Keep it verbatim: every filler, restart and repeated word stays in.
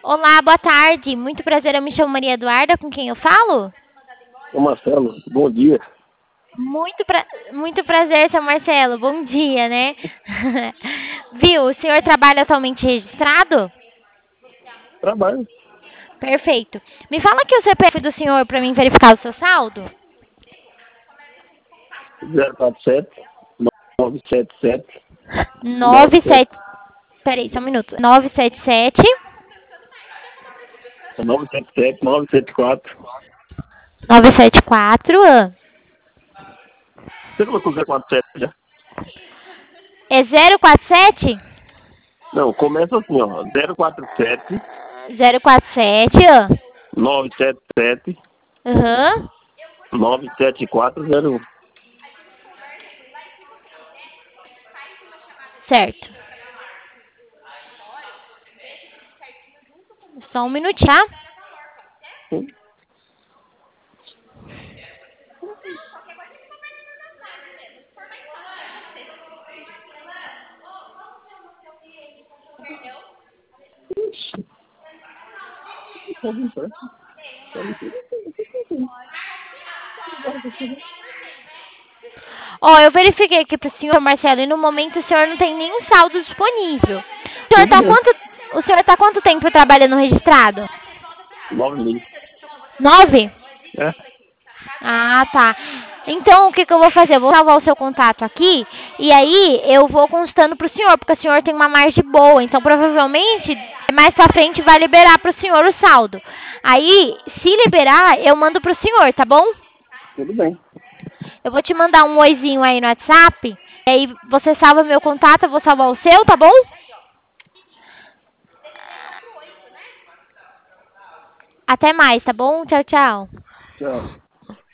Olá, boa tarde. Muito prazer, eu me chamo Maria Eduarda, com quem eu falo? Ô Marcelo, bom dia. Muito, pra... Muito prazer, seu Marcelo. Bom dia, né? Viu, o senhor trabalha atualmente registrado? Trabalho. Perfeito. Me fala aqui o C P F do senhor para mim verificar o seu saldo. zero quatro sete, nove sete sete, nove Nove sete, sete. Peraí, só um minuto. Nove sete sete. nove sete sete, nove sete quatro. Nove sete quatro. Você colocou zero quatro sete já? É zero quatro sete? Não, começa assim, ó. zero quatro sete, Zero quatro sete. nove sete sete, Aham. nove sete quatro zero um. Certo. Só um minutinho, tá? Ó, eu verifiquei aqui pro senhor Marcelo e no momento o senhor não tem nenhum saldo disponível. O senhor Tudo tá bem. quanto, o senhor tá quanto tempo trabalhando registrado? nove mil. Nove? É? Ah, tá. Então, o que que eu vou fazer? Eu vou salvar o seu contato aqui e aí eu vou constando pro senhor, porque o senhor tem uma margem boa, então provavelmente mais pra frente vai liberar pro senhor o saldo. Aí, se liberar, eu mando pro senhor, tá bom? Tudo bem. Eu vou te mandar um oizinho aí no WhatsApp, e aí você salva meu contato, eu vou salvar o seu, tá bom? Até mais, tá bom? Tchau, tchau. Tchau.